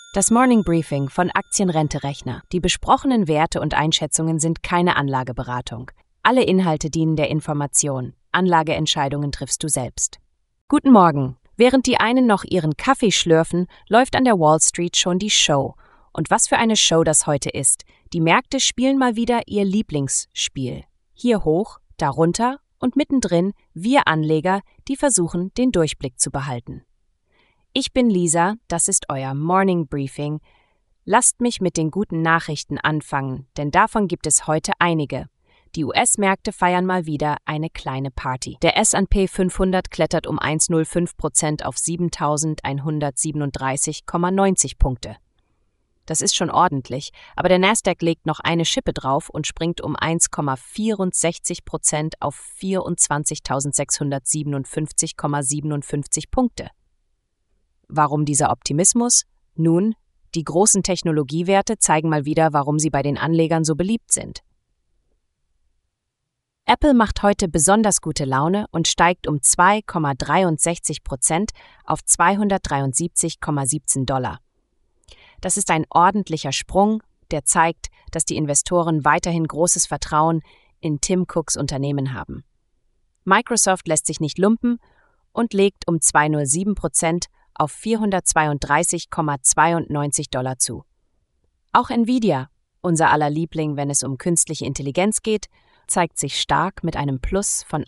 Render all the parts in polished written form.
Das Morning Briefing von Aktienrente-Rechner. Die besprochenen Werte und Einschätzungen sind keine Anlageberatung. Alle Inhalte dienen der Information. Anlageentscheidungen triffst du selbst. Guten Morgen. Während die einen noch ihren Kaffee schlürfen, läuft an der Wall Street schon die Show. Und was für eine Show das heute ist. Die Märkte spielen mal wieder ihr Lieblingsspiel. Hier hoch, da runter und mittendrin wir Anleger, die versuchen, den Durchblick zu behalten. Ich bin Lisa, das ist euer Morning Briefing. Lasst mich mit den guten Nachrichten anfangen, denn davon gibt es heute einige. Die US-Märkte feiern mal wieder eine kleine Party. Der S&P 500 klettert um 1,05% auf 7.137,90 Punkte. Das ist schon ordentlich, aber der Nasdaq legt noch eine Schippe drauf und springt um 1,64% auf 24.657,57 Punkte. Warum dieser Optimismus? Nun, die großen Technologiewerte zeigen mal wieder, warum sie bei den Anlegern so beliebt sind. Apple macht heute besonders gute Laune und steigt um 2,63% auf $273,17. Das ist ein ordentlicher Sprung, der zeigt, dass die Investoren weiterhin großes Vertrauen in Tim Cooks Unternehmen haben. Microsoft lässt sich nicht lumpen und legt um 2,07% auf $432,92 zu. Auch Nvidia, unser aller Liebling, wenn es um künstliche Intelligenz geht, zeigt sich stark mit einem Plus von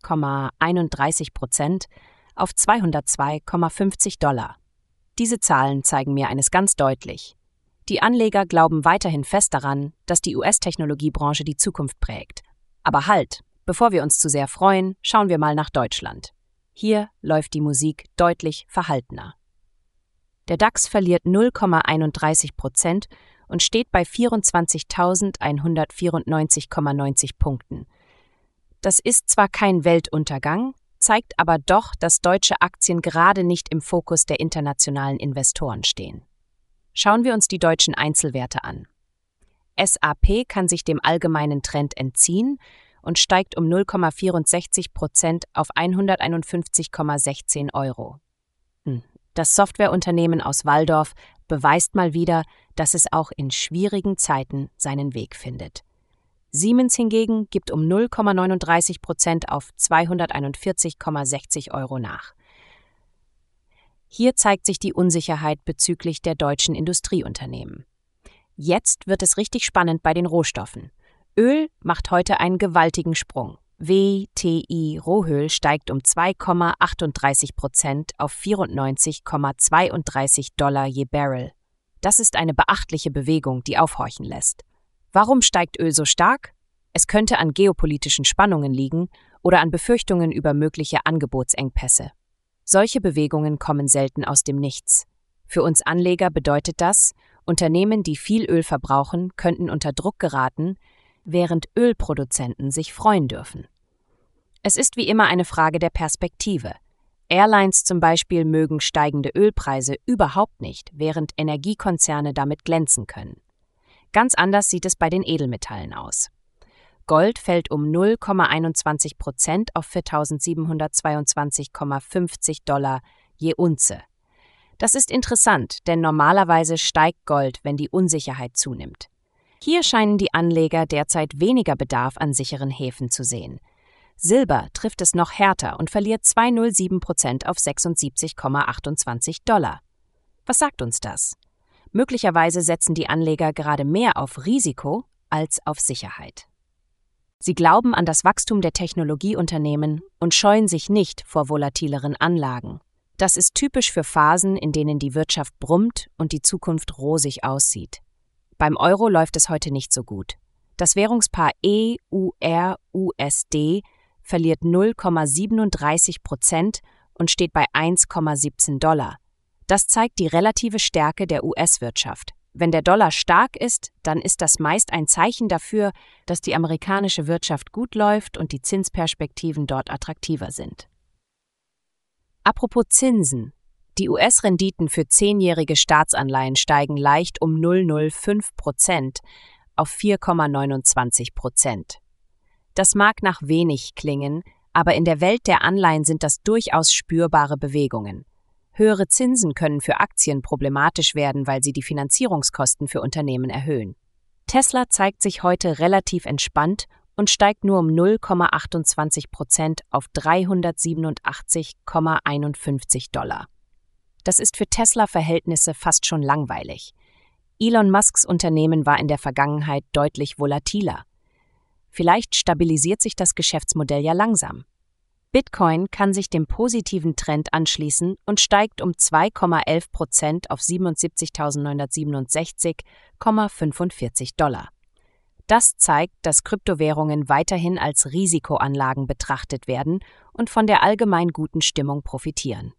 1,31% auf $202,50. Diese Zahlen zeigen mir eines ganz deutlich. Die Anleger glauben weiterhin fest daran, dass die US-Technologiebranche die Zukunft prägt. Aber halt, bevor wir uns zu sehr freuen, schauen wir mal nach Deutschland. Hier läuft die Musik deutlich verhaltener. Der DAX verliert 0,31% und steht bei 24.194,90 Punkten. Das ist zwar kein Weltuntergang, zeigt aber doch, dass deutsche Aktien gerade nicht im Fokus der internationalen Investoren stehen. Schauen wir uns die deutschen Einzelwerte an. SAP kann sich dem allgemeinen Trend entziehen und steigt um 0,64% auf 151,16 Euro. Das Softwareunternehmen aus Walldorf beweist mal wieder, dass es auch in schwierigen Zeiten seinen Weg findet. Siemens hingegen gibt um 0,39% auf 241,60 Euro nach. Hier zeigt sich die Unsicherheit bezüglich der deutschen Industrieunternehmen. Jetzt wird es richtig spannend bei den Rohstoffen. Öl macht heute einen gewaltigen Sprung. WTI Rohöl steigt um 2,38% auf $94,32 je Barrel. Das ist eine beachtliche Bewegung, die aufhorchen lässt. Warum steigt Öl so stark? Es könnte an geopolitischen Spannungen liegen oder an Befürchtungen über mögliche Angebotsengpässe. Solche Bewegungen kommen selten aus dem Nichts. Für uns Anleger bedeutet das, Unternehmen, die viel Öl verbrauchen, könnten unter Druck geraten, während Ölproduzenten sich freuen dürfen. Es ist wie immer eine Frage der Perspektive. Airlines zum Beispiel mögen steigende Ölpreise überhaupt nicht, während Energiekonzerne damit glänzen können. Ganz anders sieht es bei den Edelmetallen aus. Gold fällt um 0,21% auf $4.722,50 je Unze. Das ist interessant, denn normalerweise steigt Gold, wenn die Unsicherheit zunimmt. Hier scheinen die Anleger derzeit weniger Bedarf an sicheren Häfen zu sehen. Silber trifft es noch härter und verliert 2,07% auf $76,28. Was sagt uns das? Möglicherweise setzen die Anleger gerade mehr auf Risiko als auf Sicherheit. Sie glauben an das Wachstum der Technologieunternehmen und scheuen sich nicht vor volatileren Anlagen. Das ist typisch für Phasen, in denen die Wirtschaft brummt und die Zukunft rosig aussieht. Beim Euro läuft es heute nicht so gut. Das Währungspaar EUR-USD verliert 0,37% und steht bei $1,17. Das zeigt die relative Stärke der US-Wirtschaft. Wenn der Dollar stark ist, dann ist das meist ein Zeichen dafür, dass die amerikanische Wirtschaft gut läuft und die Zinsperspektiven dort attraktiver sind. Apropos Zinsen. Die US-Renditen für 10-jährige Staatsanleihen steigen leicht um 0,05% auf 4,29%. Das mag nach wenig klingen, aber in der Welt der Anleihen sind das durchaus spürbare Bewegungen. Höhere Zinsen können für Aktien problematisch werden, weil sie die Finanzierungskosten für Unternehmen erhöhen. Tesla zeigt sich heute relativ entspannt und steigt nur um 0,28% auf $387,51. Das ist für Tesla-Verhältnisse fast schon langweilig. Elon Musks Unternehmen war in der Vergangenheit deutlich volatiler. Vielleicht stabilisiert sich das Geschäftsmodell ja langsam. Bitcoin kann sich dem positiven Trend anschließen und steigt um 2,11% auf $27.967,45. Das zeigt, dass Kryptowährungen weiterhin als Risikoanlagen betrachtet werden und von der allgemein guten Stimmung profitieren.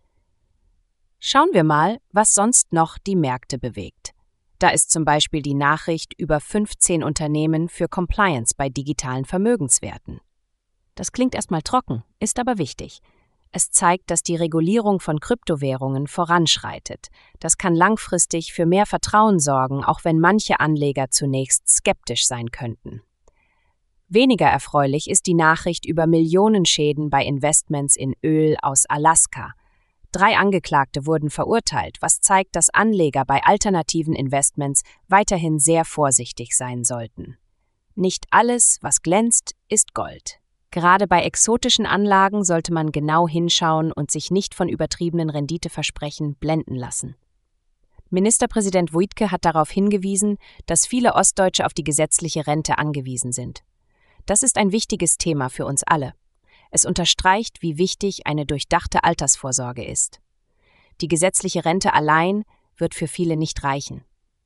Schauen wir mal, was sonst noch die Märkte bewegt. Da ist zum Beispiel die Nachricht über 15 Unternehmen für Compliance bei digitalen Vermögenswerten. Das klingt erstmal trocken, ist aber wichtig. Es zeigt, dass die Regulierung von Kryptowährungen voranschreitet. Das kann langfristig für mehr Vertrauen sorgen, auch wenn manche Anleger zunächst skeptisch sein könnten. Weniger erfreulich ist die Nachricht über Millionenschäden bei Investments in Öl aus Alaska. 3 Angeklagte wurden verurteilt, was zeigt, dass Anleger bei alternativen Investments weiterhin sehr vorsichtig sein sollten. Nicht alles, was glänzt, ist Gold. Gerade bei exotischen Anlagen sollte man genau hinschauen und sich nicht von übertriebenen Renditeversprechen blenden lassen. Ministerpräsident Wuitke hat darauf hingewiesen, dass viele Ostdeutsche auf die gesetzliche Rente angewiesen sind. Das ist ein wichtiges Thema für uns alle. Es unterstreicht, wie wichtig eine durchdachte Altersvorsorge ist. Die gesetzliche Rente allein wird für viele nicht reichen.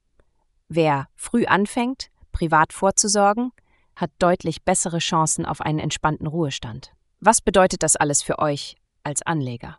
Wer früh anfängt, privat vorzusorgen, hat deutlich bessere Chancen auf einen entspannten Ruhestand. Was bedeutet das alles für euch als Anleger?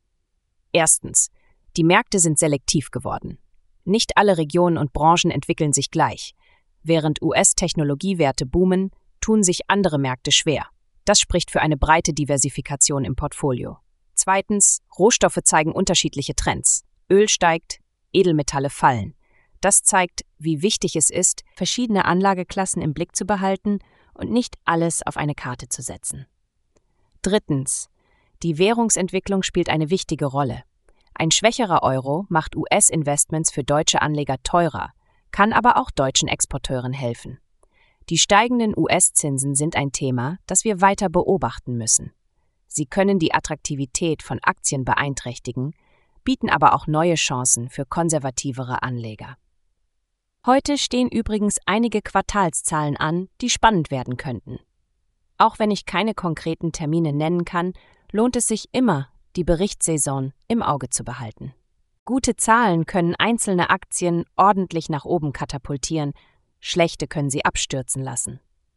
Erstens, die Märkte sind selektiv geworden. Nicht alle Regionen und Branchen entwickeln sich gleich. Während US-Technologiewerte boomen, tun sich andere Märkte schwer. Das spricht für eine breite Diversifikation im Portfolio. Zweitens, Rohstoffe zeigen unterschiedliche Trends. Öl steigt, Edelmetalle fallen. Das zeigt, wie wichtig es ist, verschiedene Anlageklassen im Blick zu behalten und nicht alles auf eine Karte zu setzen. Drittens, die Währungsentwicklung spielt eine wichtige Rolle. Ein schwächerer Euro macht US-Investments für deutsche Anleger teurer, kann aber auch deutschen Exporteuren helfen. Die steigenden US-Zinsen sind ein Thema, das wir weiter beobachten müssen. Sie können die Attraktivität von Aktien beeinträchtigen, bieten aber auch neue Chancen für konservativere Anleger. Heute stehen übrigens einige Quartalszahlen an, die spannend werden könnten. Auch wenn ich keine konkreten Termine nennen kann, lohnt es sich immer, die Berichtssaison im Auge zu behalten. Gute Zahlen können einzelne Aktien ordentlich nach oben katapultieren, schlechte können sie abstürzen lassen.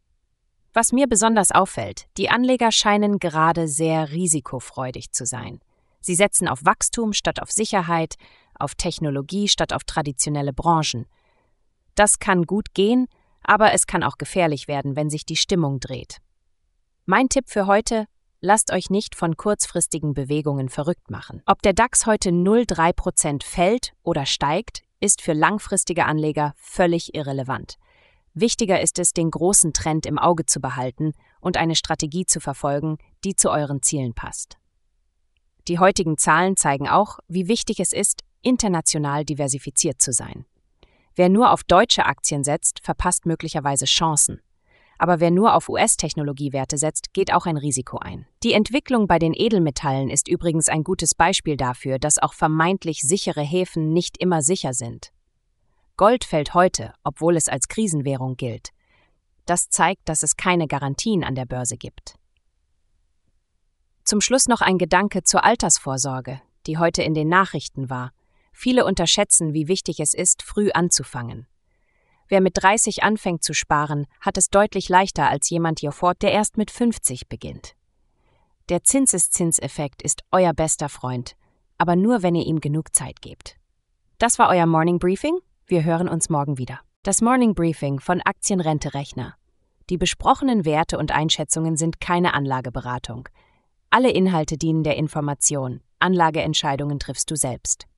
Was mir besonders auffällt, die Anleger scheinen gerade sehr risikofreudig zu sein. Sie setzen auf Wachstum statt auf Sicherheit, auf Technologie statt auf traditionelle Branchen. Das kann gut gehen, aber es kann auch gefährlich werden, wenn sich die Stimmung dreht. Mein Tipp für heute: Lasst euch nicht von kurzfristigen Bewegungen verrückt machen. Ob der DAX heute 0,3% fällt oder steigt, ist für langfristige Anleger völlig irrelevant. Wichtiger ist es, den großen Trend im Auge zu behalten und eine Strategie zu verfolgen, die zu euren Zielen passt. Die heutigen Zahlen zeigen auch, wie wichtig es ist, international diversifiziert zu sein. Wer nur auf deutsche Aktien setzt, verpasst möglicherweise Chancen. Aber wer nur auf US-Technologiewerte setzt, geht auch ein Risiko ein. Die Entwicklung bei den Edelmetallen ist übrigens ein gutes Beispiel dafür, dass auch vermeintlich sichere Häfen nicht immer sicher sind. Gold fällt heute, obwohl es als Krisenwährung gilt. Das zeigt, dass es keine Garantien an der Börse gibt. Zum Schluss noch ein Gedanke zur Altersvorsorge, die heute in den Nachrichten war. Viele unterschätzen, wie wichtig es ist, früh anzufangen. Wer mit 30 anfängt zu sparen, hat es deutlich leichter als jemand hier fort, der erst mit 50 beginnt. Der Zinseszinseffekt ist euer bester Freund, aber nur, wenn ihr ihm genug Zeit gebt. Das war euer Morning Briefing. Wir hören uns morgen wieder. Das Morning Briefing von Aktienrente-Rechner. Die besprochenen Werte und Einschätzungen sind keine Anlageberatung. Alle Inhalte dienen der Information. Anlageentscheidungen triffst du selbst.